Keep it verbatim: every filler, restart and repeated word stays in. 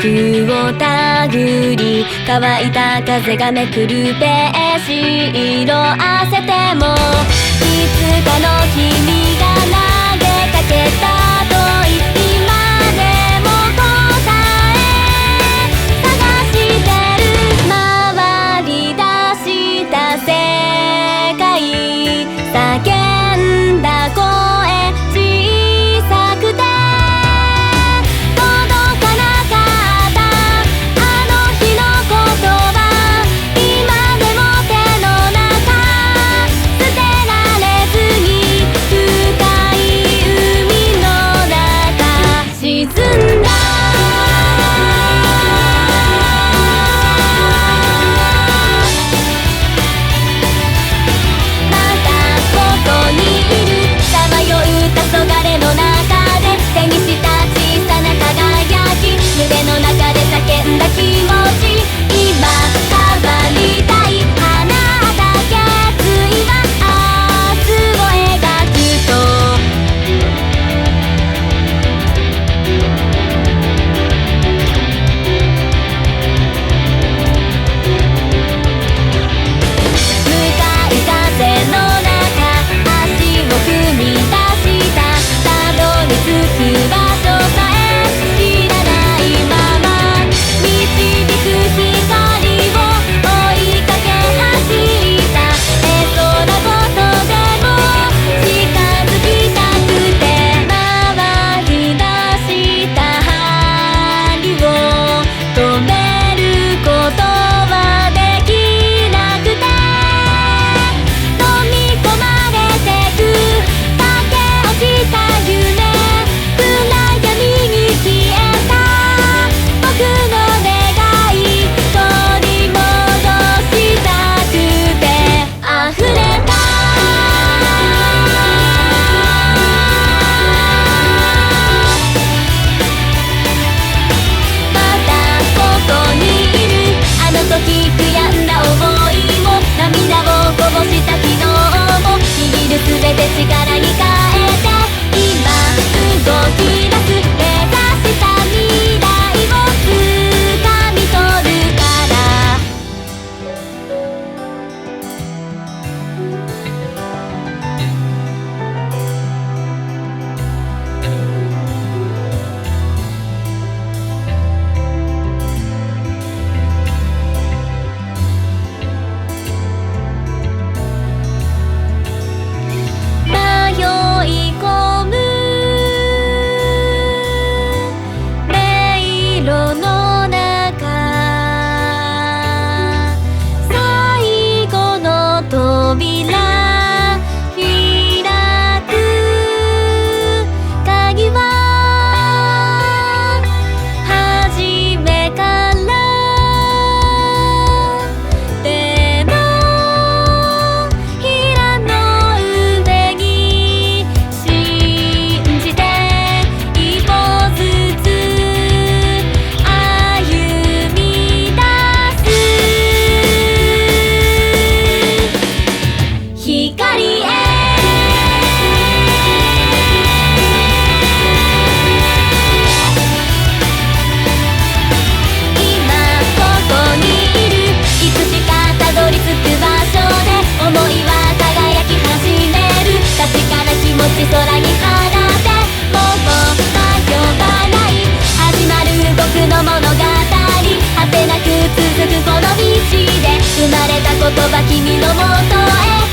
空をたぐり、乾いた風がめくるページ色あせても、いつかの君が投げかけた問い、今でも答え探してる。回り出した世界、叫んだ声小さくて届かなかったあの日の言葉、今でも手の中捨てられずに深い海の中沈んだ。またここにいる、さまよう黄昏の中で手にした小さな輝き、胸の中で叫んだ気持ち、今変わりたい花だ決意は明日を描くと、向かい風の中足を踏み出した、たどり着く場所さえ知らないまま、導く光を追いかけ走った。えそうなことでも近づきたくて、回り出した針を止めることはできなくて、飲み込まれてく駆け落ちた夢、暗闇に消えた僕の願い、取り戻したくて溢れた。またここにいる、あの時悔やんだ想いも涙をこぼした昨日も、握るすべて力に変えて今動き出す、目指した未来を掴み取るから。迷い込む迷路の中、最後の扉開く、鍵は初めからでも平の上に信じて一歩ずつ歩み出す。光へ今ここにいる、いつしかたどり着く場所で想いは輝き始める。確かな気持ち空に放ってもう迷わない、始まる僕の物語、果てなく続くこの道で生まれた言葉、君のもとへ